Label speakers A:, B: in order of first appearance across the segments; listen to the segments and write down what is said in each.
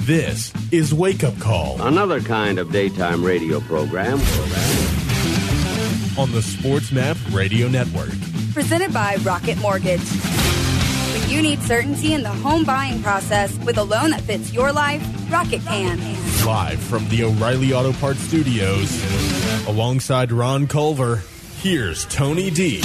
A: This is Wake Up Call.
B: Another kind of daytime radio program.
A: On the SportsMap Radio Network.
C: Presented by Rocket Mortgage. When you need certainty in the home buying process with a loan that fits your life, Rocket can.
A: Live from the O'Reilly Auto Parts Studios, alongside Ron Culver, here's Tony D.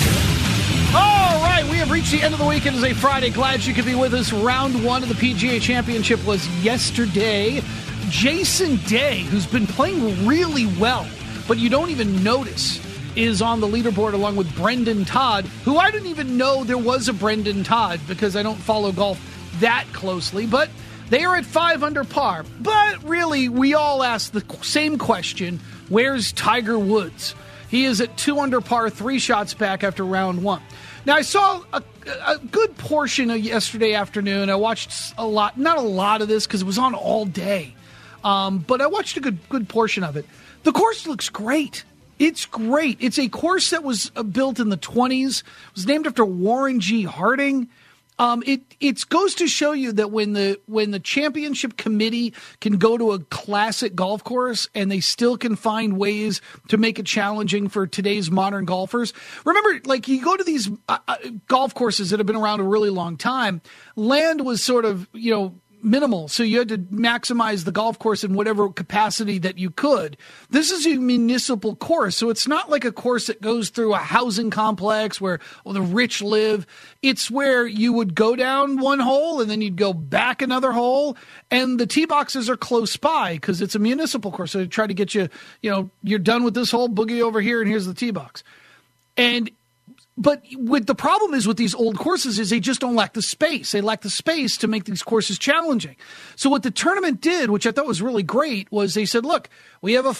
D: All right, we have reached the end of the week. It is a Friday. Glad you could be with us. Round one of the PGA Championship was yesterday. Jason Day, who's been playing really well, but you don't even notice, is on the leaderboard along with Brendan Todd, who I didn't even know there was a Brendan Todd because I don't follow golf that closely, but they are at 5 under par. But really, we all ask the same question, where's Tiger Woods? He is at 2 under par, 3 shots back after round one. Now, I saw a good portion of yesterday afternoon. I watched a lot, not a lot of this because it was on all day, but I watched a good portion of it. The course looks great. It's great. It's a course that was built in the 20s. It was named after Warren G. Harding. It goes to show you that when the championship committee can go to a classic golf course and they still can find ways to make it challenging for today's modern golfers. Remember, like you go to these golf courses that have been around a really long time, land was sort of, minimal. So you had to maximize the golf course in whatever capacity that you could. This is a municipal course. So it's not like a course that goes through a housing complex where the rich live. It's where you would go down one hole and then you'd go back another hole. And the tee boxes are close by because it's a municipal course. So they try to get you, you're done with this hole, boogie over here, and here's the tee box. But with the problem is with these old courses is they just don't lack the space. They lack the space to make these courses challenging. So what the tournament did, which I thought was really great, was they said, look, we have a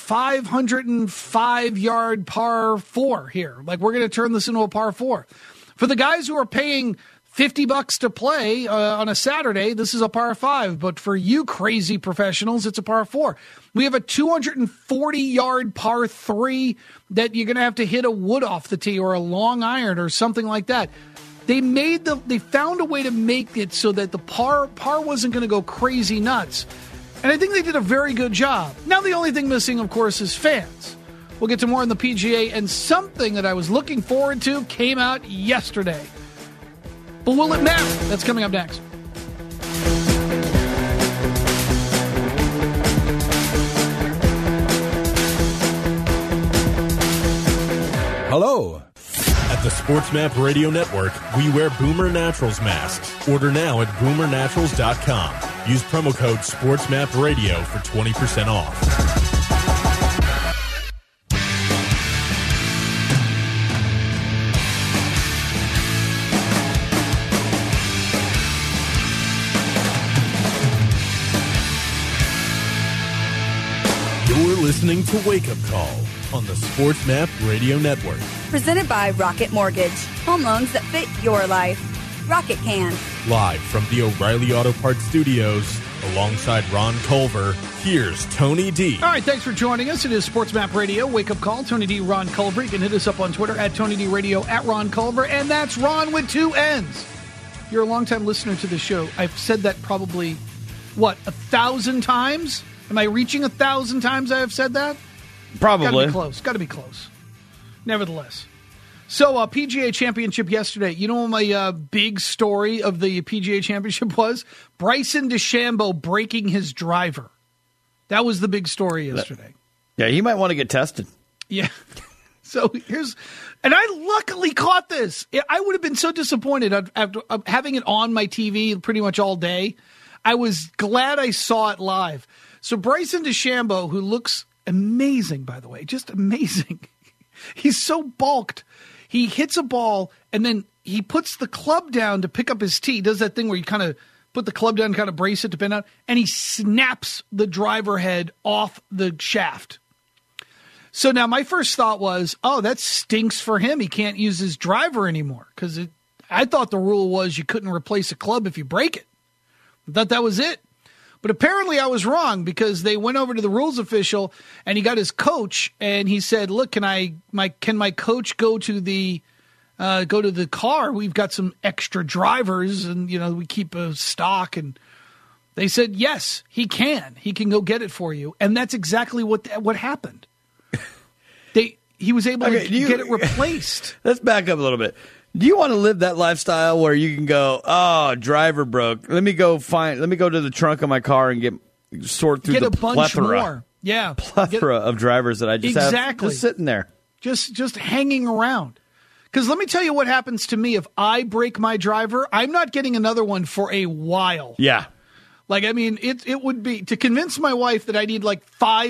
D: 505-yard par 4 here. Like, we're going to turn this into a par 4. For the guys who are paying $50 to play on a Saturday, this is a par 5. But for you crazy professionals, it's a par 4. We have a 240-yard par 3 that you're going to have to hit a wood off the tee or a long iron or something like that. They found a way to make it so that the par wasn't going to go crazy nuts. And I think they did a very good job. Now the only thing missing, of course, is fans. We'll get to more on the PGA, and something that I was looking forward to came out yesterday. But will it matter? That's coming up next.
A: Hello. At the SportsMap Radio Network, we wear Boomer Naturals masks. Order now at boomernaturals.com. Use promo code SportsMapRadio for 20% off. You're listening to Wake Up Call on the SportsMap Radio Network.
C: Presented by Rocket Mortgage. Home loans that fit your life. Rocket can.
A: Live from the O'Reilly Auto Parts Studios, alongside Ron Culver, here's Tony D.
D: All right, thanks for joining us. It is SportsMap Radio, Wake Up Call, Tony D, Ron Culver. You can hit us up on Twitter at Tony D Radio, at Ron Culver, and that's Ron with 2 N's. You're a longtime listener to the show. I've said that probably, 1,000 times? Am I reaching 1,000 times I have said that?
E: Probably.
D: Got to be close. Nevertheless. So, PGA Championship yesterday. You know what my big story of the PGA Championship was? Bryson DeChambeau breaking his driver. That was the big story yesterday.
E: Yeah, he might want to get tested.
D: Yeah. So, and I luckily caught this. I would have been so disappointed after having it on my TV pretty much all day. I was glad I saw it live. So, Bryson DeChambeau, who looks amazing, by the way, just amazing. He's so bulked. He hits a ball, and then he puts the club down to pick up his tee. He does that thing where you kind of put the club down and kind of brace it to pin out, and he snaps the driver head off the shaft. So now my first thought was, oh, that stinks for him. He can't use his driver anymore because I thought the rule was you couldn't replace a club if you break it. I thought that was it. But apparently I was wrong because they went over to the rules official and he got his coach and he said, look, can my coach go to the car? We've got some extra drivers and, we keep a stock. And They said, yes, he can. He can go get it for you. And that's exactly what happened. He was able to get it replaced.
E: Let's back up a little bit. Do you want to live that lifestyle where you can go, oh, driver broke. Let me go to the trunk of my car and sort through the plethora.
D: Yeah.
E: Plethora of drivers that I just have just sitting there.
D: Just hanging around. Because let me tell you what happens to me if I break my driver. I'm not getting another one for a while.
E: Yeah.
D: Like, I mean, it would be to convince my wife that I need like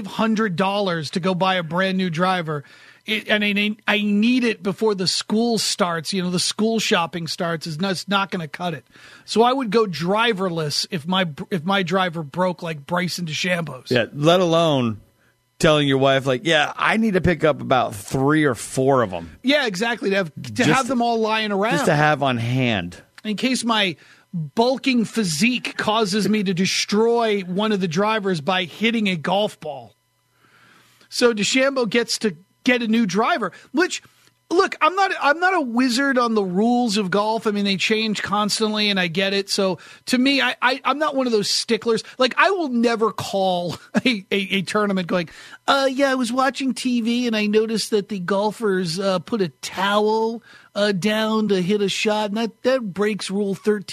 D: $500 to go buy a brand new driver. And I need it before the school starts. The school shopping starts. It's not going to cut it. So I would go driverless if my driver broke like Bryson DeChambeau's.
E: Yeah, let alone telling your wife, like, yeah, I need to pick up about 3 or 4 of them.
D: Yeah, exactly. To have them all lying around.
E: Just to have on hand.
D: In case my bulking physique causes me to destroy one of the drivers by hitting a golf ball. So DeChambeau gets to get a new driver, which, look, I'm not a wizard on the rules of golf. I mean, they change constantly, and I get it. So to me, I'm not one of those sticklers. Like, I will never call a tournament going, yeah, I was watching TV and I noticed that the golfers put a towel down to hit a shot, and that breaks rule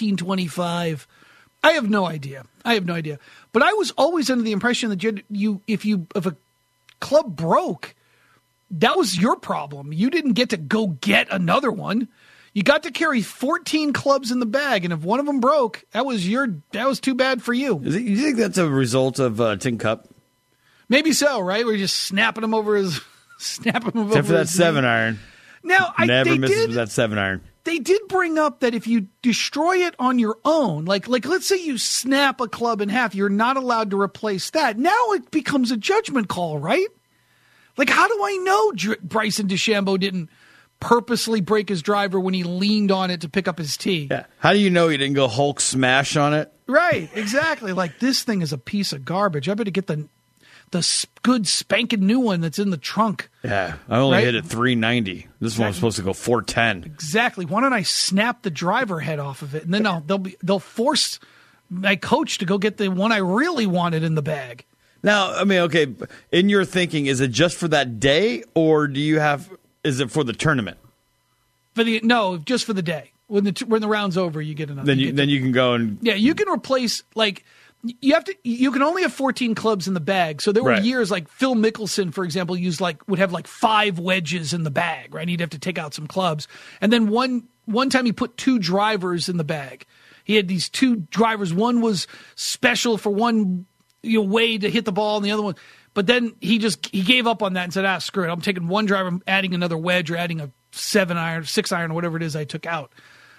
D: 1325. I have no idea. But I was always under the impression that if a club broke, that was your problem. You didn't get to go get another one. You got to carry 14 clubs in the bag, and if one of them broke, that was too bad for you.
E: You think that's a result of Tin Cup?
D: Maybe so, right? We're just snapping him over his
E: Except for that 7-iron.
D: Now,
E: never misses that 7-iron.
D: They did bring up that if you destroy it on your own, like let's say you snap a club in half, you're not allowed to replace that. Now it becomes a judgment call, right? Like, how do I know Bryson DeChambeau didn't purposely break his driver when he leaned on it to pick up his tee?
E: Yeah. How do you know he didn't go Hulk smash on it?
D: Right, exactly. Like, this thing is a piece of garbage. I better get the good spanking new one that's in the trunk.
E: Yeah, I only hit it 390. This one's supposed to go 410.
D: Exactly. Why don't I snap the driver head off of it, and then they'll force my coach to go get the one I really wanted in the bag.
E: Now, I mean, okay, in your thinking, is it just for that day, or is it for the tournament?
D: No, just for the day. When the round's over, you get another.
E: Then you can go and
D: you can replace, like, you can only have 14 clubs in the bag. So there were years like Phil Mickelson, for example, would have like 5 wedges in the bag, right? He'd have to take out some clubs, and then one time he put 2 drivers in the bag. He had these 2 drivers. One was special for one way to hit the ball, and the other one. But then he gave up on that and said, screw it. I'm taking one driver, I'm adding another wedge or adding a 7-iron, 6-iron, or whatever it is I took out.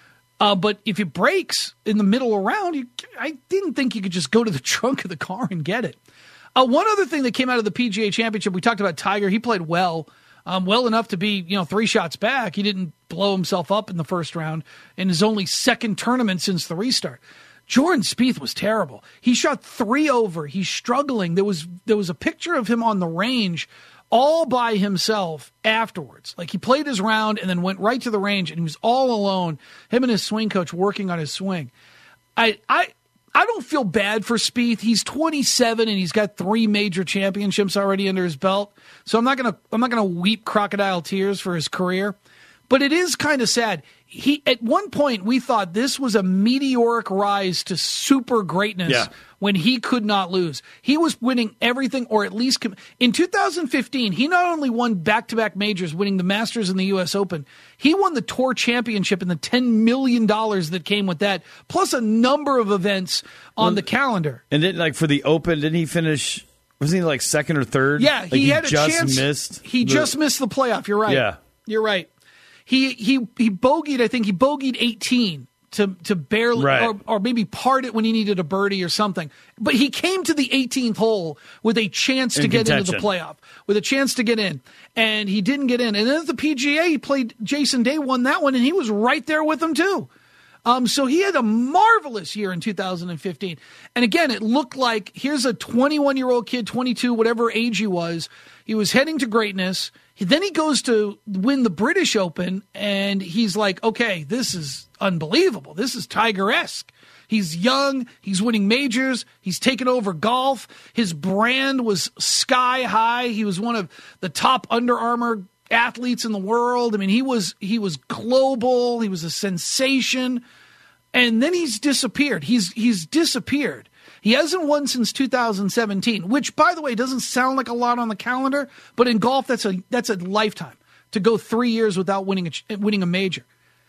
D: But if it breaks in the middle of a round, I didn't think you could just go to the trunk of the car and get it. One other thing that came out of the PGA Championship, we talked about Tiger. He played well enough to be 3 shots back. He didn't blow himself up in the first round in his only second tournament since the restart. Jordan Spieth was terrible. He shot 3 over. He's struggling. There was a picture of him on the range all by himself afterwards. Like, he played his round and then went right to the range, and he was all alone, him and his swing coach working on his swing. I don't feel bad for Spieth. He's 27 and he's got 3 major championships already under his belt. So I'm not gonna weep crocodile tears for his career. But it is kind of sad. At one point, we thought this was a meteoric rise to super greatness when he could not lose. He was winning everything, or at least in 2015, he not only won back-to-back majors, winning the Masters and the U.S. Open, he won the Tour Championship and the $10 million that came with that, plus a number of events on the calendar.
E: And then, for the Open, didn't he finish? Wasn't he like second or third?
D: Yeah, he had a chance. Just missed the playoff. You're right.
E: Yeah,
D: you're right. He bogeyed. I think he bogeyed 18 to barely, or maybe part it when he needed a birdie or something. But he came to the 18th hole with a chance to get into the playoff, with a chance to get in, and he didn't get in. And then at the PGA, he played Jason Day, won that one, and he was right there with him too. So he had a marvelous year in 2015. And again, it looked like here's a 21-year-old kid, 22, whatever age he was. He was heading to greatness. Then he goes to win the British Open, and he's like, okay, this is unbelievable. This is Tiger-esque. He's young. He's winning majors. He's taken over golf. His brand was sky high. He was one of the top Under Armour athletes in the world. I mean, he was global. He was a sensation. And then he's disappeared. He's disappeared. He hasn't won since 2017, which, by the way, doesn't sound like a lot on the calendar, but in golf, that's a lifetime to go 3 years without winning a major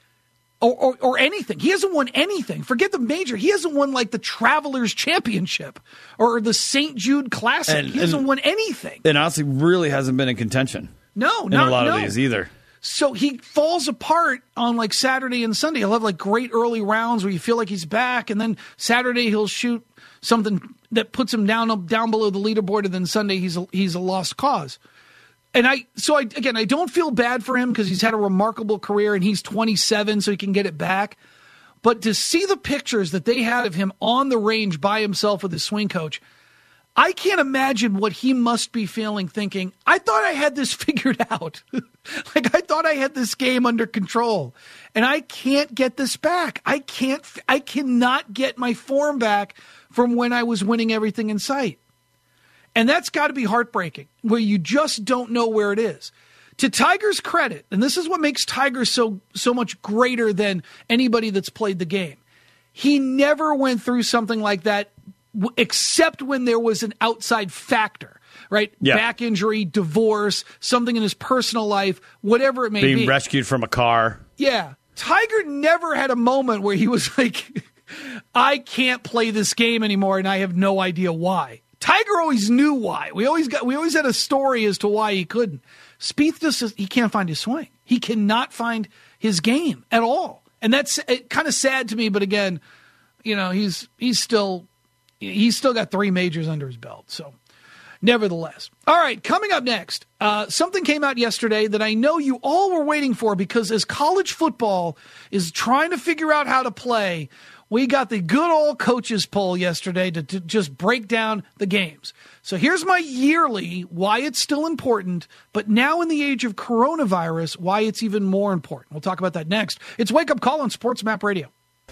D: or anything. He hasn't won anything. Forget the major. He hasn't won like the Travelers Championship or the St. Jude Classic. He hasn't won anything.
E: And honestly, really hasn't been in contention.
D: No,
E: in a lot of these either.
D: So he falls apart on like Saturday and Sunday. He'll have like great early rounds where you feel like he's back, and then Saturday he'll shoot something that puts him down below the leaderboard, and then Sunday he's a lost cause. And I don't feel bad for him because he's had a remarkable career and he's 27, so he can get it back. But to see the pictures that they had of him on the range by himself with his swing coach, I can't imagine what he must be feeling, thinking, I thought I had this figured out. Like, I thought I had this game under control, and I can't get this back. I cannot get my form back from when I was winning everything in sight. And that's got to be heartbreaking, where you just don't know where it is. To Tiger's credit, and this is what makes Tiger so much greater than anybody that's played the game, he never went through something like that except when there was an outside factor, right? Yeah. Back injury, divorce, something in his personal life, whatever it may be.
E: Being rescued from a car.
D: Yeah. Tiger never had a moment where he was like, I can't play this game anymore and I have no idea why. Tiger always knew why. We always had a story as to why he couldn't. Spieth just he can't find his swing. He cannot find his game at all. And that's kind of sad to me, but again, you know, he's still got 3 majors under his belt. So, nevertheless. All right, coming up next, something came out yesterday that I know you all were waiting for, because as college football is trying to figure out how to play, we got the good old coaches poll yesterday to just break down the games. So here's my yearly why it's still important, but now in the age of coronavirus, why it's even more important. We'll talk about that next. It's Wake Up Call on Sports Map Radio.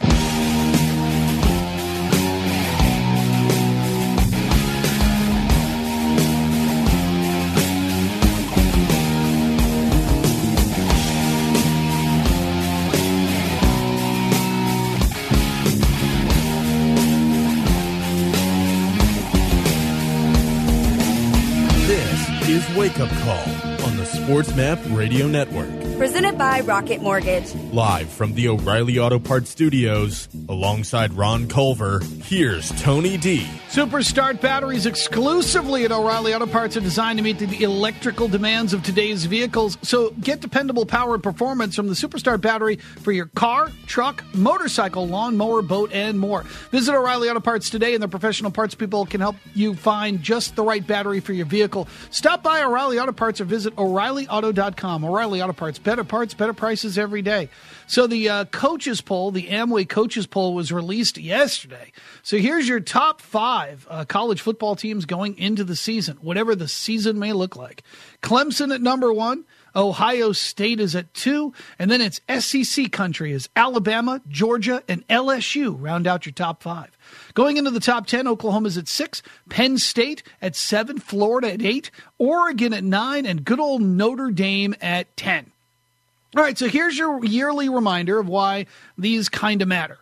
A: Wake Up Call on the Sports Map Radio Network.
C: Presented by Rocket Mortgage.
A: Live from the O'Reilly Auto Parts Studios, alongside Ron Culver, here's Tony D.
D: Superstart batteries exclusively at O'Reilly Auto Parts are designed to meet the electrical demands of today's vehicles. So get dependable power and performance from the Superstart battery for your car, truck, motorcycle, lawnmower, boat, and more. Visit O'Reilly Auto Parts today, and their professional parts people can help you find just the right battery for your vehicle. Stop by O'Reilly Auto Parts or visit O'ReillyAuto.com. O'Reilly Auto Parts, better parts, better prices every day. So the coaches poll, the Amway coaches poll, was released yesterday. So here's your top 5 college football teams going into the season, whatever the season may look like. Clemson at number 1. Ohio State is at 2. And then it's SEC country as Alabama, Georgia, and LSU round out your top 5. Going into the top 10, Oklahoma's at 6, Penn State at 7, Florida at 8, Oregon at 9, and good old Notre Dame at 10. All right, so here's your yearly reminder of why these kind of matter.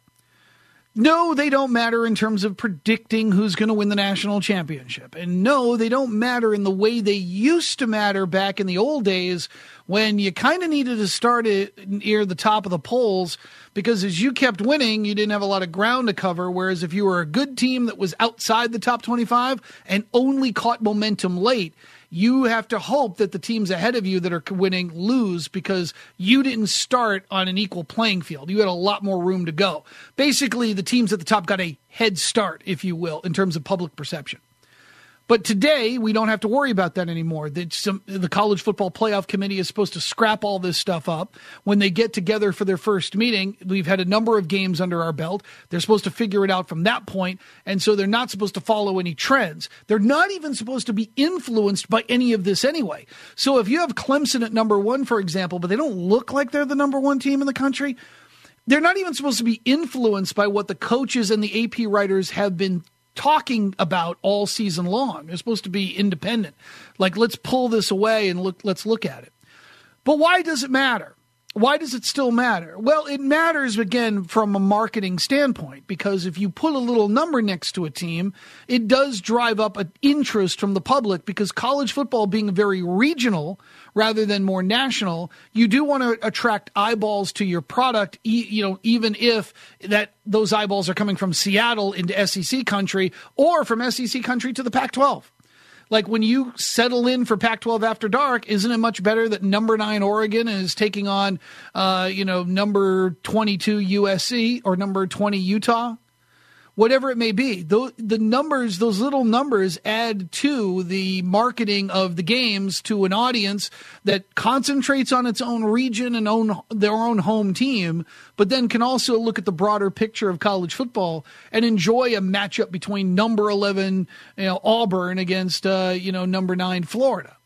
D: No, they don't matter in terms of predicting who's going to win the national championship. And no, they don't matter in the way they used to matter back in the old days when you kind of needed to start near the top of the polls, because as you kept winning, you didn't have a lot of ground to cover. Whereas if you were a good team that was outside the top 25 and only caught momentum late, you have to hope that the teams ahead of you that are winning lose because you didn't start on an equal playing field. You had a lot more room to go. Basically, the teams at the top got a head start, if you will, in terms of public perception. But today, we don't have to worry about that anymore. The College Football Playoff Committee is supposed to scrap all this stuff up. When they get together for their first meeting, we've had a number of games under our belt. They're supposed to figure it out from that point, and so they're not supposed to follow any trends. They're not even supposed to be influenced by any of this anyway. So if you have Clemson at number 1, for example, but they don't look like they're the number 1 team in the country, they're not even supposed to be influenced by what the coaches and the AP writers have been talking about all season long. They're supposed to be independent. Like, let's pull this away and let's look at it. But why does it matter? Why does it still matter? Well, it matters, again, from a marketing standpoint, because if you put a little number next to a team, it does drive up an interest from the public, because college football being very regional rather than more national, you do want to attract eyeballs to your product, even if those eyeballs are coming from Seattle into SEC country or from SEC country to the Pac-12. Like, when you settle in for Pac-12 After Dark, isn't it much better that number 9 Oregon is taking on, number 22 USC or number 20 Utah? Whatever it may be, those little numbers add to the marketing of the games to an audience that concentrates on its own region and their own home team, but then can also look at the broader picture of college football and enjoy a matchup between number 11, Auburn against, number 9 Florida.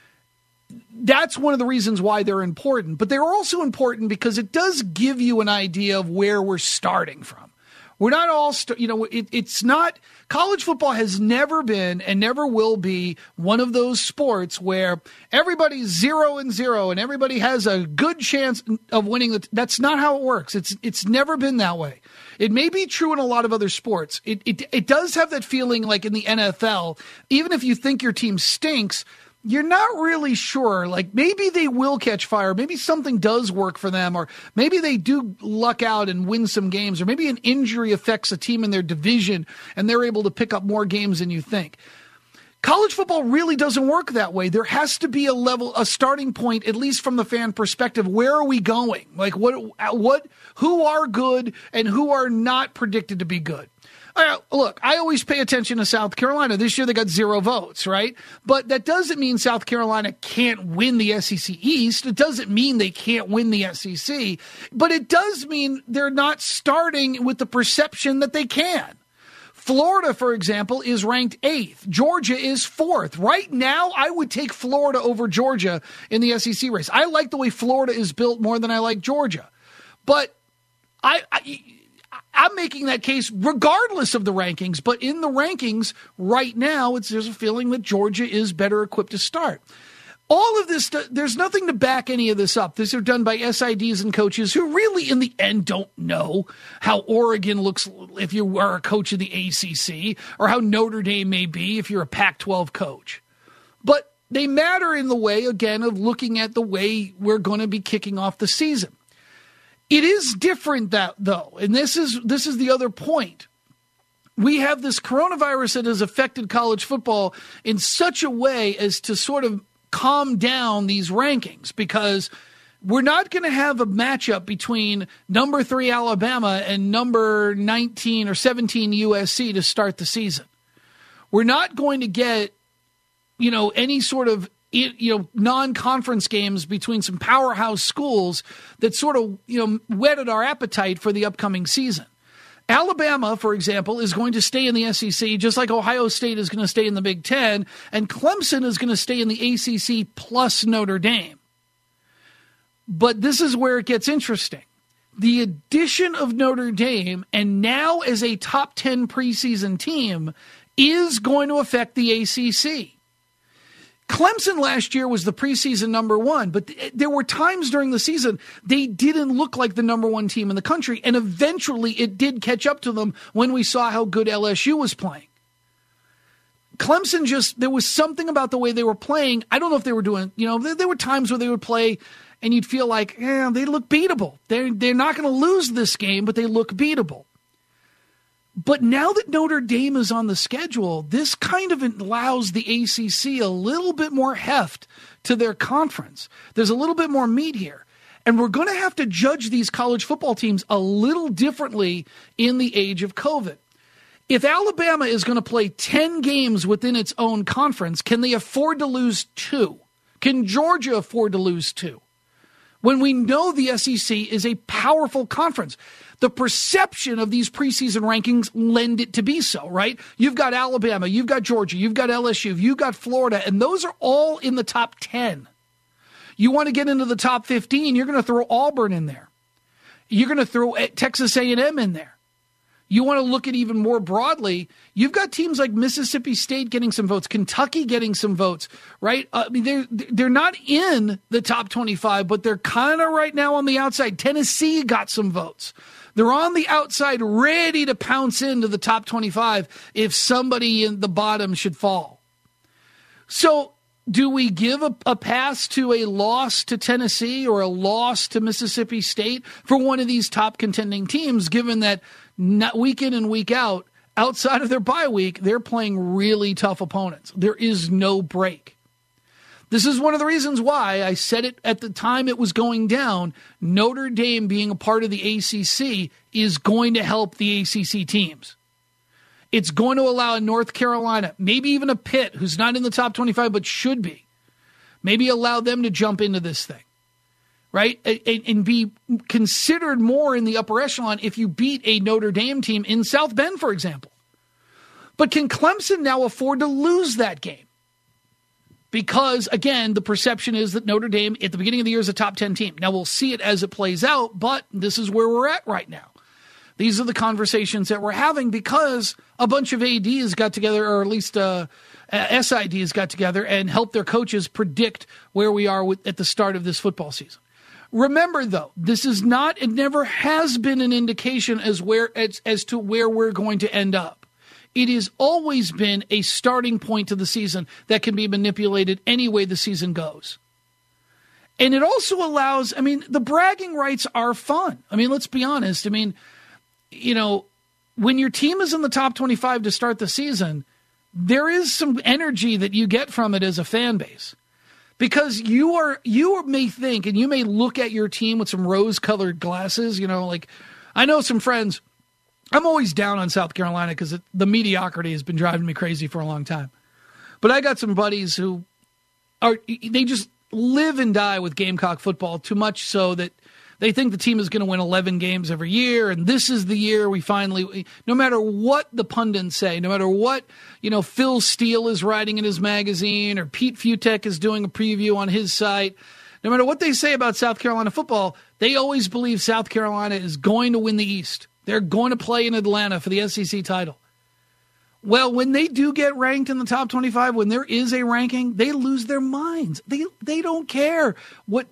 D: That's one of the reasons why they're important, but they're also important because it does give you an idea of where we're starting from. We're not all, it's not, college football has never been and never will be one of those sports where everybody's 0-0 and everybody has a good chance of winning. That's not how it works. It's never been that way. It may be true in a lot of other sports. It does have that feeling like in the NFL, even if you think your team stinks, you're not really sure. Like, maybe they will catch fire. Maybe something does work for them, or maybe they do luck out and win some games, or maybe an injury affects a team in their division and they're able to pick up more games than you think. College football really doesn't work that way. There has to be a starting point, at least from the fan perspective. Where are we going? Like, who are good and who are not predicted to be good? Look, I always pay attention to South Carolina. This year they got 0 votes, right? But that doesn't mean South Carolina can't win the SEC East. It doesn't mean they can't win the SEC. But it does mean they're not starting with the perception that they can. Florida, for example, is ranked 8th. Georgia is 4th. Right now, I would take Florida over Georgia in the SEC race. I like the way Florida is built more than I like Georgia. But I'm making that case regardless of the rankings, but in the rankings right now, there's a feeling that Georgia is better equipped to start. All of this, there's nothing to back any of this up. These are done by SIDs and coaches who really, in the end, don't know how Oregon looks if you are a coach in the ACC, or how Notre Dame may be if you're a Pac-12 coach. But they matter in the way, again, of looking at the way we're going to be kicking off the season. It is different, though, and this is the other point. We have this coronavirus that has affected college football in such a way as to sort of calm down these rankings, because we're not going to have a matchup between number 3 Alabama and number 19 or 17 USC to start the season. We're not going to get, any sort of non-conference games between some powerhouse schools that sort of, whetted our appetite for the upcoming season. Alabama, for example, is going to stay in the SEC, just like Ohio State is going to stay in the Big Ten, and Clemson is going to stay in the ACC plus Notre Dame. But this is where it gets interesting. The addition of Notre Dame, and now as a top 10 preseason team, is going to affect the ACC. Clemson last year was the preseason number 1, but there were times during the season they didn't look like the number 1 team in the country, and eventually it did catch up to them when we saw how good LSU was playing. Clemson there was something about the way they were playing. I don't know if they were doing, there were times where they would play and you'd feel like, they look beatable. They're not going to lose this game, but they look beatable. But now that Notre Dame is on the schedule, this kind of allows the ACC a little bit more heft to their conference. There's a little bit more meat here. And we're going to have to judge these college football teams a little differently in the age of COVID. If Alabama is going to play 10 games within its own conference, can they afford to lose 2? Can Georgia afford to lose 2? When we know the SEC is a powerful conference, the perception of these preseason rankings lend it to be so, right? You've got Alabama, you've got Georgia, you've got LSU, you've got Florida, and those are all in the top 10. You want to get into the top 15, you're going to throw Auburn in there. You're going to throw Texas A&M in there. You want to look at even more broadly, you've got teams like Mississippi State getting some votes, Kentucky getting some votes, right? I mean, they're not in the top 25, but they're kind of right now on the outside. Tennessee got some votes. They're on the outside, ready to pounce into the top 25 if somebody in the bottom should fall. So do we give a pass to a loss to Tennessee or a loss to Mississippi State for one of these top contending teams, given that week in and week out, outside of their bye week, they're playing really tough opponents? There is no break. This is one of the reasons why I said it at the time it was going down. Notre Dame being a part of the ACC is going to help the ACC teams. It's going to allow a North Carolina, maybe even a Pitt, who's not in the top 25 but should be, maybe allow them to jump into this thing, right? And be considered more in the upper echelon if you beat a Notre Dame team in South Bend, for example. But can Clemson now afford to lose that game? Because, again, the perception is that Notre Dame at the beginning of the year is a top 10 team. Now, we'll see it as it plays out, but this is where we're at right now. These are the conversations that we're having because a bunch of ADs got together, or at least SIDs got together and helped their coaches predict where we are at the start of this football season. Remember, though, this is not, it never has been an indication as to where we're going to end up. It has always been a starting point to the season that can be manipulated any way the season goes. And it also allows, the bragging rights are fun. Let's be honest. When your team is in the top 25 to start the season, there is some energy that you get from it as a fan base. Because you may think, and you may look at your team with some rose-colored glasses, I know some friends, I'm always down on South Carolina because the mediocrity has been driving me crazy for a long time. But I got some buddies who they just live and die with Gamecock football, too much so that they think the team is going to win 11 games every year, and this is the year we finally, no matter what the pundits say, no matter what, Phil Steele is writing in his magazine or Pete Futek is doing a preview on his site, no matter what they say about South Carolina football, they always believe South Carolina is going to win the East. They're going to play in Atlanta for the SEC title. Well, when they do get ranked in the top 25, when there is a ranking, they lose their minds. They don't care what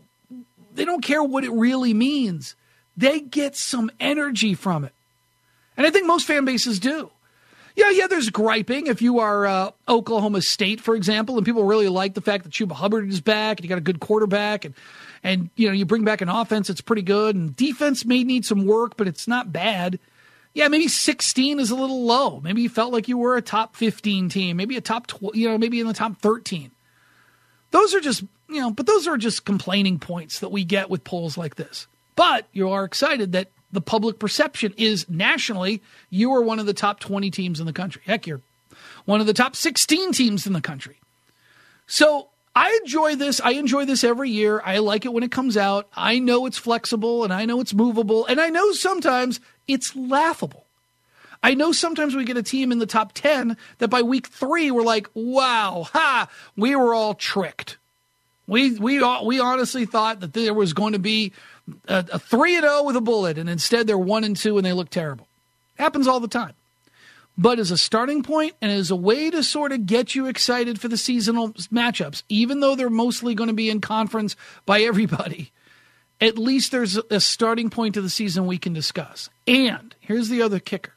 D: it really means. They get some energy from it. And I think most fan bases do. Yeah, there's griping. If you are Oklahoma State, for example, and people really like the fact that Chuba Hubbard is back and you got a good quarterback and you bring back an offense that's pretty good, and defense may need some work, but it's not bad. Yeah, maybe 16 is a little low. Maybe you felt like you were a top 15 team, maybe a top 12, maybe in the top 13. Those are just, but those are just complaining points that we get with polls like this. But you are excited that the public perception is nationally, you are one of the top 20 teams in the country. Heck, you're one of the top 16 teams in the country. So I enjoy this. I enjoy this every year. I like it when it comes out. I know it's flexible and I know it's movable. And I know sometimes it's laughable. I know sometimes we get a team in the top 10 that by week 3, we're like, wow, we were all tricked. We honestly thought that there was going to be a 3-0 with a bullet, and instead they're 1-2 and they look terrible. It happens all the time. But as a starting point and as a way to sort of get you excited for the seasonal matchups, even though they're mostly going to be in conference by everybody, at least there's a starting point to the season we can discuss. And here's the other kicker.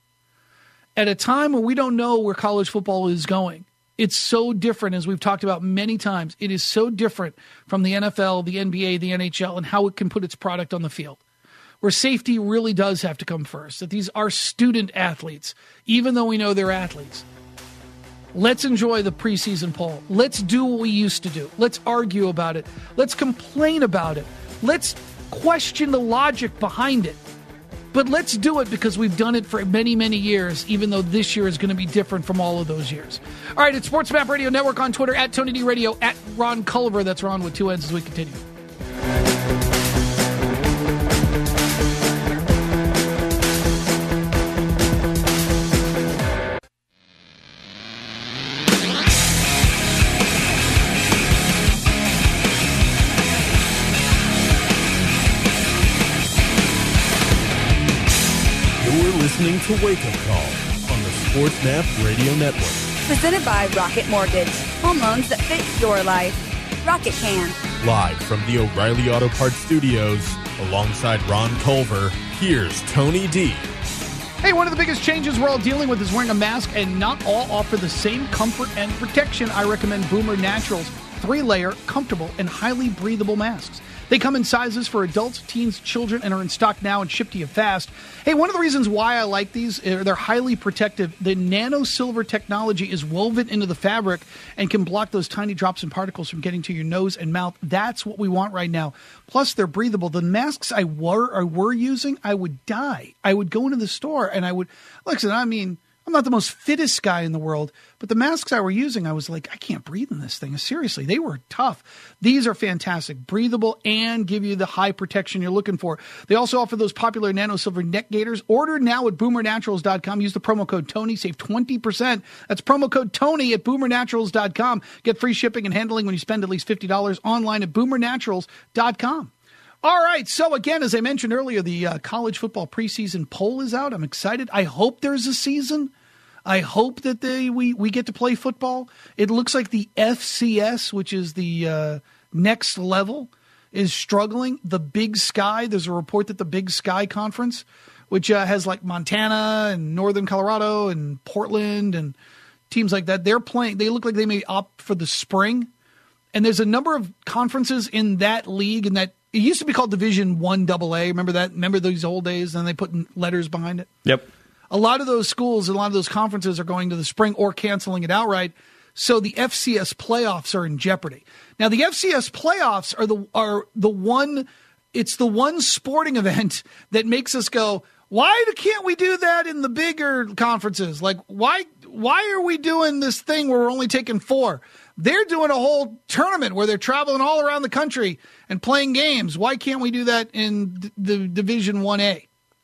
D: At a time when we don't know where college football is going, it's so different, as we've talked about many times. It is so different from the NFL, the NBA, the NHL, and how it can put its product on the field, where safety really does have to come first, that these are student athletes, even though we know they're athletes. Let's enjoy the preseason poll. Let's do what we used to do. Let's argue about it. Let's complain about it. Let's question the logic behind it. But let's do it because we've done it for many, many years, even though this year is going to be different from all of those years. All right, it's Sports Map Radio Network on Twitter, at Tony D Radio, at Ron Culver. That's Ron with 2 N's as we continue.
A: Listening to Wake Up Call on the Sports Map Radio Network.
C: Presented by Rocket Mortgage. Home loans that fit your life. Rocket can.
A: Live from the O'Reilly Auto Parts Studios, alongside Ron Culver, here's Tony D.
D: Hey, one of the biggest changes we're all dealing with is wearing a mask, and not all offer the same comfort and protection. I recommend Boomer Naturals 3-layer, comfortable, and highly breathable masks. They come in sizes for adults, teens, children, and are in stock now and ship to you fast. Hey, one of the reasons why I like these, they're highly protective. The nano silver technology is woven into the fabric and can block those tiny drops and particles from getting to your nose and mouth. That's what we want right now. Plus, they're breathable. The masks I were using, I would die. I would go into the store and I would, listen, I mean, I'm not the most fittest guy in the world, but the masks I were using, I was like, I can't breathe in this thing. Seriously, they were tough. These are fantastic, breathable, and give you the high protection you're looking for. They also offer those popular nano silver neck gaiters. Order now at boomernaturals.com. Use the promo code Tony. Save 20%. That's promo code Tony at boomernaturals.com. Get free shipping and handling when you spend at least $50 online at boomernaturals.com. All right, so again, as I mentioned earlier, the college football preseason poll is out. I'm excited. I hope there's a season. I hope that we get to play football. It looks like the FCS, which is the next level, is struggling. The Big Sky, there's a report that the Big Sky Conference, which has like Montana and Northern Colorado and Portland and teams like that, they're playing. They look like they may opt for the spring. And there's a number of conferences in that league, and that it used to be called Division I AA. Remember that? Remember those old days? And they put letters behind it?
E: Yep.
D: A lot of those schools, a lot of those conferences are going to the spring or canceling it outright. So the FCS playoffs are in jeopardy. Now the FCS playoffs are the one. It's the one sporting event that makes us go, why can't we do that in the bigger conferences? Like why are we doing this thing where we're only taking 4? They're doing a whole tournament where they're traveling all around the country and playing games. Why can't we do that in the Division 1A?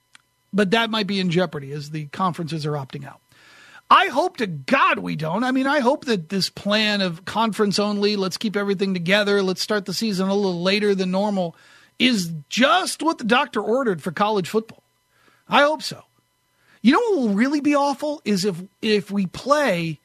D: But that might be in jeopardy as the conferences are opting out. I hope to God we don't. I mean, I hope that this plan of conference only, let's keep everything together, let's start the season a little later than normal, is just what the doctor ordered for college football. I hope so. You know what will really be awful is if we play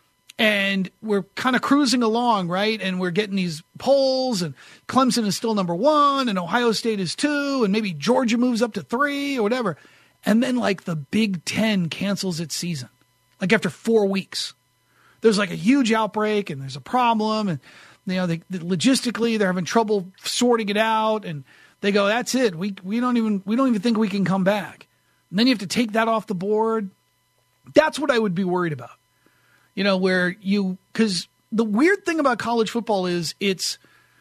D: and we're kind of cruising along, right? And we're getting these polls, and Clemson is still number 1, and Ohio State is 2, and maybe Georgia moves up to 3 or whatever. And then like the Big Ten cancels its season, like after 4 weeks. There's like a huge outbreak and there's a problem, and logistically they're having trouble sorting it out, and they go, that's it. We don't even think we can come back. And then you have to take that off the board. That's what I would be worried about. Because the weird thing about college football is it's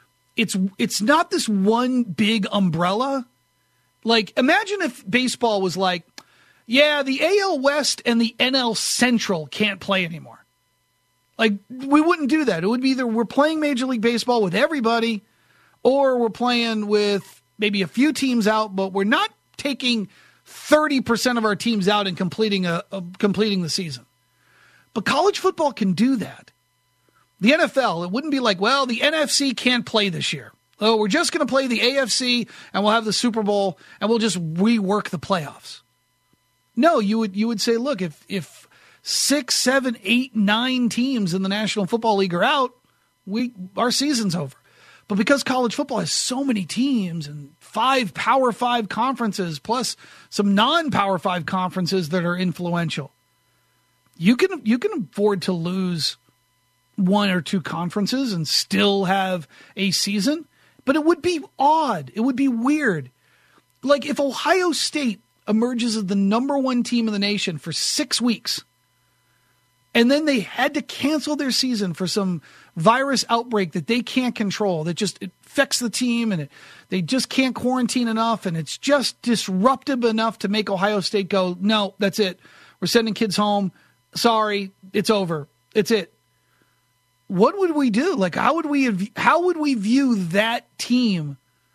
D: not this one big umbrella. Like, imagine if baseball was like, yeah, the AL West and the NL Central can't play anymore. Like, we wouldn't do that. It would be either we're playing Major League Baseball with everybody, or we're playing with maybe a few teams out, but we're not taking 30% of our teams out and completing the season. But college football can do that. The NFL, it wouldn't be like, well, the NFC can't play this year. Oh, we're just going to play the AFC and we'll have the Super Bowl and we'll just rework the playoffs. No, you would say, look, if 6, 7, 8, 9 teams in the National Football League are out, our season's over. But because college football has so many teams and 5 Power 5 conferences plus some non-Power 5 conferences that are influential, you can afford to lose 1 or 2 conferences and still have a season. But it would be odd. It would be weird. Like if Ohio State emerges as the number 1 team in the nation for 6 weeks, And then they had to cancel their season for some virus outbreak that they can't control, that just affects the team, and they just can't quarantine enough, and it's just disruptive enough to make Ohio State go, no, that's it. We're sending kids home. Sorry, it's over. It's it. What would we do? Like, how would we view that team,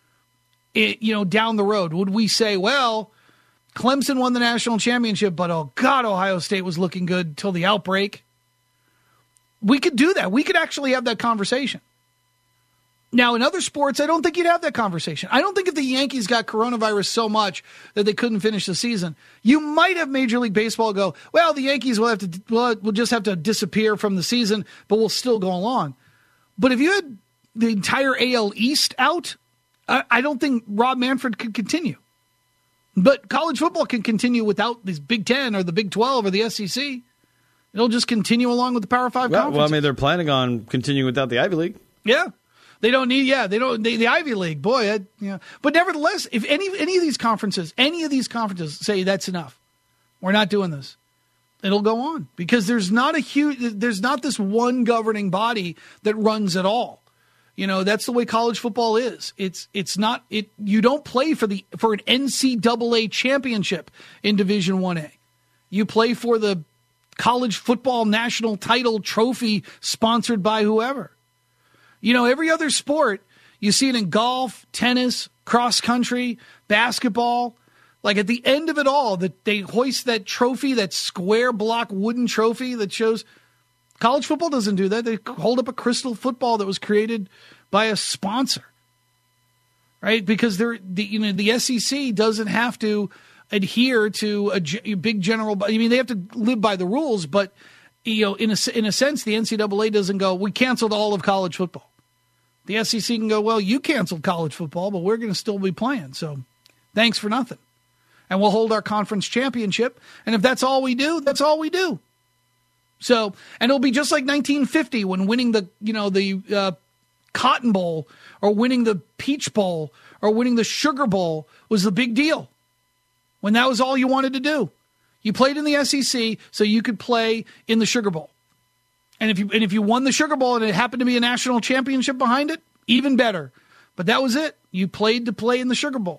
D: down the road? Would we say, well, Clemson won the national championship, but oh God, Ohio State was looking good till the outbreak? We could do that. We could actually have that conversation. Now, in other sports, I don't think you'd have that conversation. I don't think if the Yankees got coronavirus so much that they couldn't finish the season, you might have Major League Baseball go, well, the Yankees will just have to disappear from the season, but we'll still go along. But if you had the entire AL East out, I don't think Rob Manfred could continue. But college football can continue without this Big Ten or the Big 12 or the SEC. It'll just continue along with the Power 5 conferences.
E: Well, I mean, they're planning on continuing without the Ivy League.
D: Yeah. They don't need, the Ivy League, boy, But nevertheless, if any of these conferences say that's enough, we're not doing this, it'll go on because there's not this one governing body that runs it all. That's the way college football is. You don't play for an NCAA championship in Division 1A. You play for the college football national title trophy sponsored by whoever. Every other sport, you see it in golf, tennis, cross country, basketball. Like at the end of it all, that they hoist that trophy, that square block wooden trophy that shows. College football doesn't do that. They hold up a crystal football that was created by a sponsor, right? Because the SEC doesn't have to adhere to a big general. I mean, they have to live by the rules, but in a sense, the NCAA doesn't go, we canceled all of college football. The SEC can go, well, you canceled college football, but we're going to still be playing. So thanks for nothing. And we'll hold our conference championship. And if that's all we do, that's all we do. So, and it'll be just like 1950 when winning the Cotton Bowl or winning the Peach Bowl or winning the Sugar Bowl was the big deal. When that was all you wanted to do. You played in the SEC so you could play in the Sugar Bowl. And if you won the Sugar Bowl and it happened to be a national championship behind it, even better. But that was it. You played to play in the Sugar Bowl.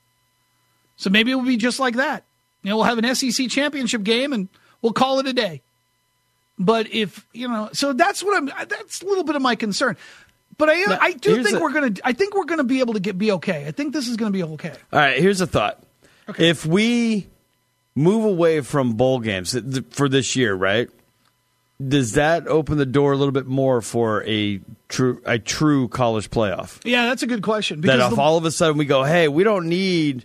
D: So maybe it will be just like that. We'll have an SEC championship game and we'll call it a day. But so that's a little bit of my concern. But I think we're gonna be able to be okay. I think this is gonna be okay.
E: All right, here's a thought. Okay. If we move away from bowl games for this year, right? Does that open the door a little bit more for a true college playoff?
D: Yeah, that's a good question.
E: Because that if all of a sudden we go, hey, we don't need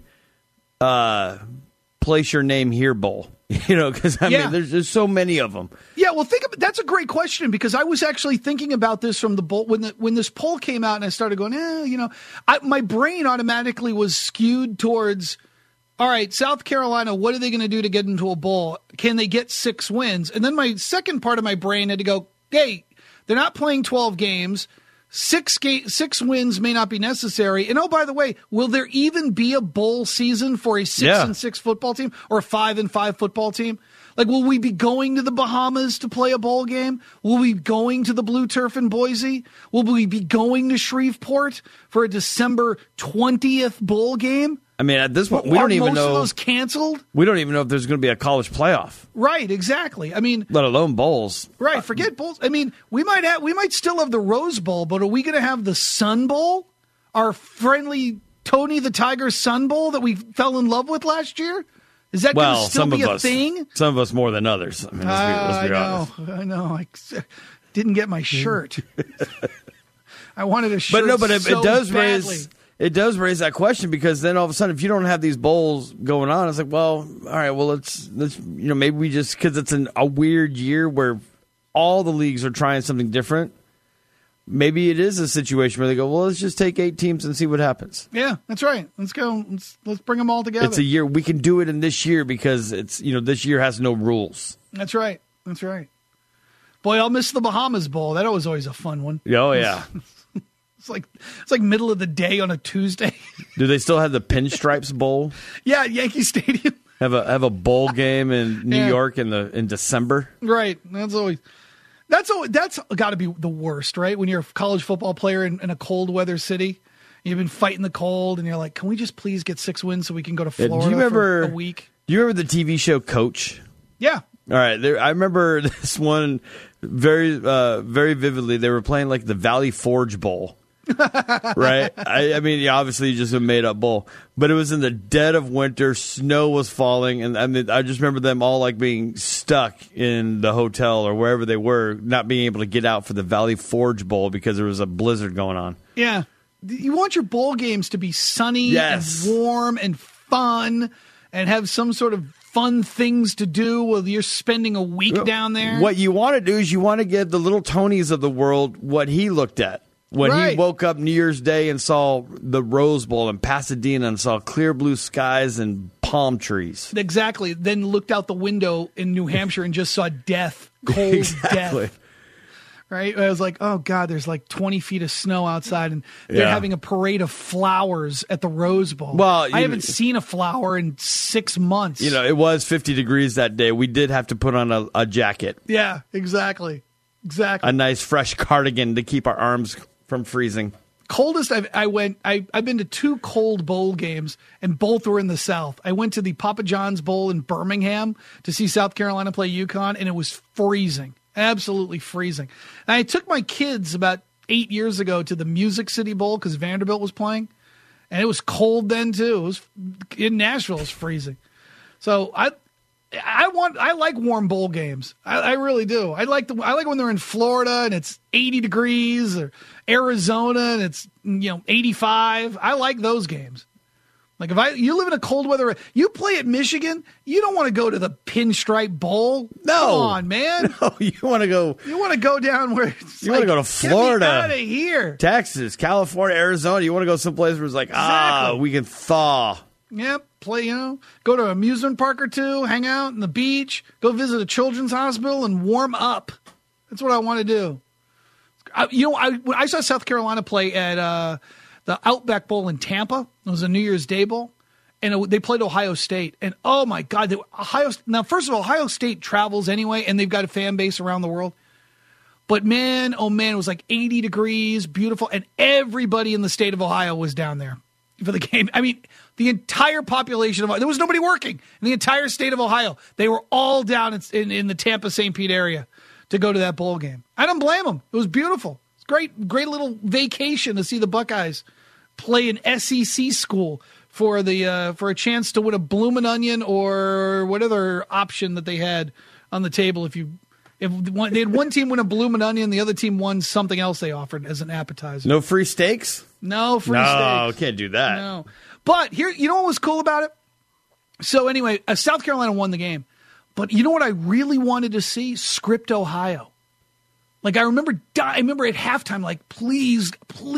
E: place your name here bowl, because I mean, there's so many of them.
D: Yeah, well, that's a great question because I was actually thinking about this from the bowl when this poll came out and I started going, my brain automatically was skewed towards. All right, South Carolina, what are they going to do to get into a bowl? Can they get 6 wins? And then my second part of my brain had to go, hey, they're not playing 12 games. 6 wins may not be necessary. And, oh, by the way, will there even be a bowl season for a 6-6 football team or a 5-5 football team? Like, will we be going to the Bahamas to play a bowl game? Will we be going to the Blue Turf in Boise? Will we be going to Shreveport for a December 20th bowl game?
E: I mean, at this point, we don't even know.
D: Most of those canceled?
E: We don't even know if there's going to be a college playoff.
D: Right, exactly. I mean,
E: let alone bowls.
D: Right, forget bowls. I mean, we might still have the Rose Bowl, but are we going to have the Sun Bowl? Our friendly Tony the Tiger Sun Bowl that we fell in love with last year? Is that going to still be a thing?
E: Some of us more than others. I mean, let's be honest.
D: I know. I didn't get my shirt. I wanted a shirt.
E: But it does badly. It does raise that question because then all of a sudden, if you don't have these bowls going on, it's like, well, all right, well, let's maybe we just because it's a weird year where all the leagues are trying something different. Maybe it is a situation where they go, well, let's just take 8 teams and see what happens.
D: Yeah, that's right. Let's go. Let's bring them all together.
E: It's a year we can do it in this year because it's this year has no rules.
D: That's right. That's right. Boy, I'll miss the Bahamas Bowl. That was always a fun one.
E: Oh yeah.
D: It's like middle of the day on a Tuesday.
E: Do they still have the Pinstripes Bowl?
D: Yeah, Yankee Stadium.
E: Have a bowl game in New York in December.
D: Right. That's got to be the worst, right? When you're a college football player in a cold weather city, you've been fighting the cold, and you're like, can we just please get 6 wins so we can go to Florida for a week?
E: Do you remember the TV show Coach?
D: Yeah.
E: All right. I remember this one very vividly. They were playing like the Valley Forge Bowl. Right? I mean, obviously just a made-up bowl. But it was in the dead of winter. Snow was falling. And I mean, I just remember them all like being stuck in the hotel or wherever they were, not being able to get out for the Valley Forge Bowl because there was a blizzard going on.
D: Yeah. You want your bowl games to be sunny and warm and fun and have some sort of fun things to do while you're spending a week down there.
E: What you want to do is you want to give the little Tonys of the world what he looked at. When he woke up New Year's Day and saw the Rose Bowl in Pasadena and saw clear blue skies and palm trees.
D: Exactly. Then looked out the window in New Hampshire and just saw death, cold death. Right? I was like, oh, God, there's like 20 feet of snow outside, and they're having a parade of flowers at the Rose Bowl. Well, I haven't seen a flower in 6 months.
E: You know, it was 50 degrees that day. We did have to put on a jacket.
D: Yeah, exactly.
E: A nice fresh cardigan to keep our arms from freezing.
D: Coldest I've been to 2 cold bowl games, and both were in the South. I went to the Papa John's Bowl in Birmingham to see South Carolina play UConn, and it was freezing. Absolutely freezing. And I took my kids about 8 years ago to the Music City Bowl because Vanderbilt was playing, and it was cold then too. It was in Nashville. It was freezing. So I like warm bowl games. I really do. I like when they're in Florida and it's 80 degrees, or Arizona and it's 85. I like those games. Like if you live in a cold weather, you play at Michigan, you don't want to go to the Pinstripe Bowl.
E: No,
D: come on, man.
E: No, you want to go.
D: You want to go down where
E: you want to go to Florida,
D: get me out of here,
E: Texas, California, Arizona. You want to go someplace where it's like we can thaw.
D: Yep, play. Go to an amusement park or two, hang out on the beach, go visit a children's hospital, and warm up. That's what I want to do. I saw South Carolina play at the Outback Bowl in Tampa. It was a New Year's Day bowl, and they played Ohio State. And oh my God, now first of all, Ohio State travels anyway, and they've got a fan base around the world. But man, oh man, it was like 80 degrees, beautiful, and everybody in the state of Ohio was down there for the game. I mean, the entire population of Ohio, there was nobody working in the entire state of Ohio. They were all down in the Tampa St. Pete area to go to that bowl game. I don't blame them. It was beautiful. It's great little vacation to see the Buckeyes play an SEC school for a chance to win a Bloomin' Onion or whatever option that they had on the table. If they had one team win a Bloomin' Onion, the other team won something else they offered as an appetizer.
E: No free steaks?
D: No free steaks.
E: No, can't do that.
D: No. But here, you know what was cool about it? So anyway, South Carolina won the game. But you know what I really wanted to see? Script, Ohio. Like I remember at halftime, like, please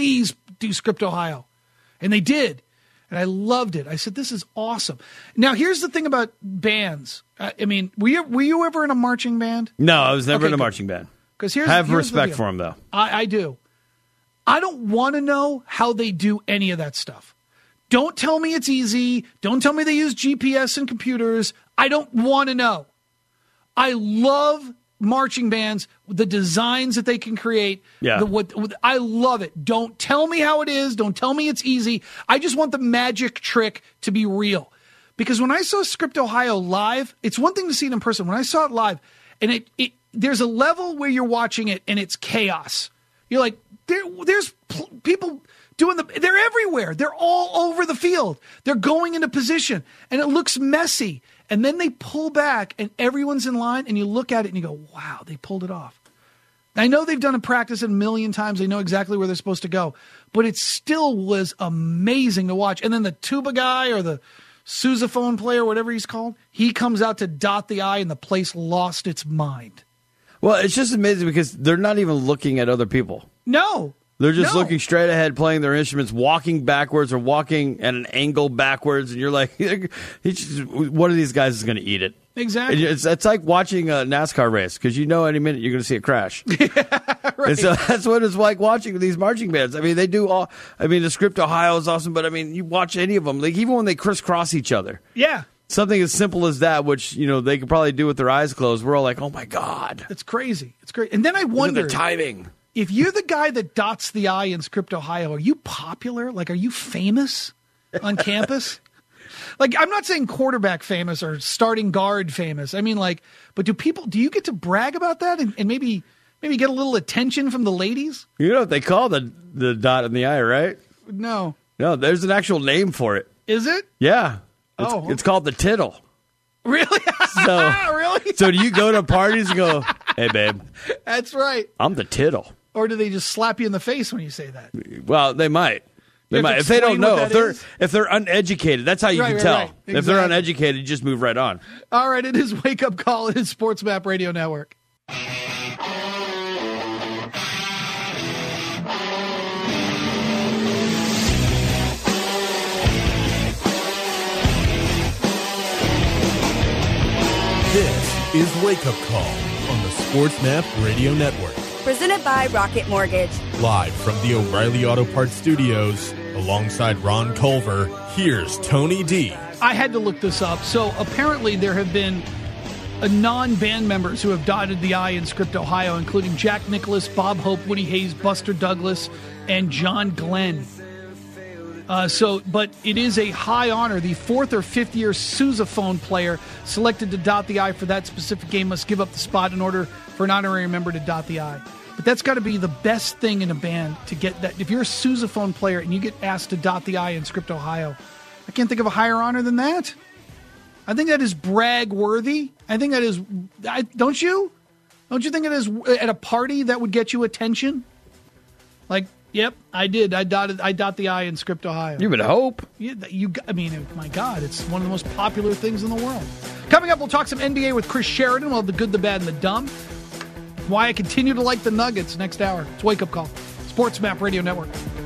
D: do Script, Ohio. And they did. And I loved it. I said, this is awesome. Now, here's the thing about bands. I mean, were you ever in a marching band?
E: No, I was never in a marching band.
D: Because
E: I have respect for them, though.
D: I do. I don't want to know how they do any of that stuff. Don't tell me it's easy. Don't tell me they use GPS and computers. I don't want to know. I love marching bands, the designs that they can create. Yeah. I love it. Don't tell me how it is. Don't tell me it's easy. I just want the magic trick to be real. Because when I saw Script Ohio live, it's one thing to see it in person. When I saw it live, and there's a level where you're watching it and it's chaos. You're like, there's people doing they're everywhere. They're all over the field. They're going into position and it looks messy. And then they pull back and everyone's in line and you look at it and you go, wow, they pulled it off. I know they've done a practice a million times. They know exactly where they're supposed to go, but it still was amazing to watch. And then the tuba guy or the sousaphone player, whatever he's called, he comes out to dot the I and the place lost its mind.
E: Well, it's just amazing because they're not even looking at other people.
D: No.
E: They're just looking straight ahead, playing their instruments, walking backwards or walking at an angle backwards. And you're like, one of these guys is going to eat it.
D: Exactly.
E: It's like watching a NASCAR race because you know any minute you're going to see a crash.
D: Right.
E: And so that's what it's like watching these marching bands. I mean, they do all. I mean, the Script Ohio is awesome, but I mean, you watch any of them, like even when they crisscross each other.
D: Yeah.
E: something as simple as that, which, they could probably do with their eyes closed. We're all like, oh, my God.
D: It's crazy. It's great. And then I wonder,
E: the timing.
D: If you're the guy that dots the I in Script, Ohio, are you popular? Like, are you famous on campus? Like, I'm not saying quarterback famous or starting guard famous. I mean, but do you get to brag about that and maybe get a little attention from the ladies?
E: You know what they call the dot in the I, right?
D: No.
E: No, there's an actual name for it.
D: Is it?
E: Yeah.
D: Okay.
E: It's called the tittle.
D: Really? Really?
E: So do you go to parties and go, hey, babe.
D: That's right.
E: I'm the tittle.
D: Or do they just slap you in the face when you say that?
E: Well, they might. They might. If they don't know, if they're uneducated, that's how you can tell. Right. Exactly. If they're uneducated, you just move right on.
D: All right, it is Wake Up Call. It is Sports Map Radio Network.
A: This is Wake Up Call on the Sports Map Radio Network.
C: Presented by Rocket Mortgage.
A: Live from the O'Reilly Auto Parts Studios, alongside Ron Culver, here's Tony D.
D: I had to look this up. So apparently there have been non-band members who have dotted the I in Script, Ohio, including Jack Nicklaus, Bob Hope, Woody Hayes, Buster Douglas, and John Glenn. But it is a high honor. The 4th or 5th year sousaphone player selected to dot the I for that specific game must give up the spot in order for an honorary member to dot the I. But that's got to be the best thing in a band to get that. If you're a sousaphone player and you get asked to dot the I in Script, Ohio, I can't think of a higher honor than that. I think that is brag worthy. I think that is, don't you? Don't you think it is at a party that would get you attention? Like, yep, I did. I dot the I in Script, Ohio.
E: You would hope.
D: My God, it's one of the most popular things in the world. Coming up, we'll talk some NBA with Chris Sheridan. We'll have the good, the bad, and the dumb. Why I continue to like the Nuggets next hour. It's Wake Up Call. Sports Map Radio Network.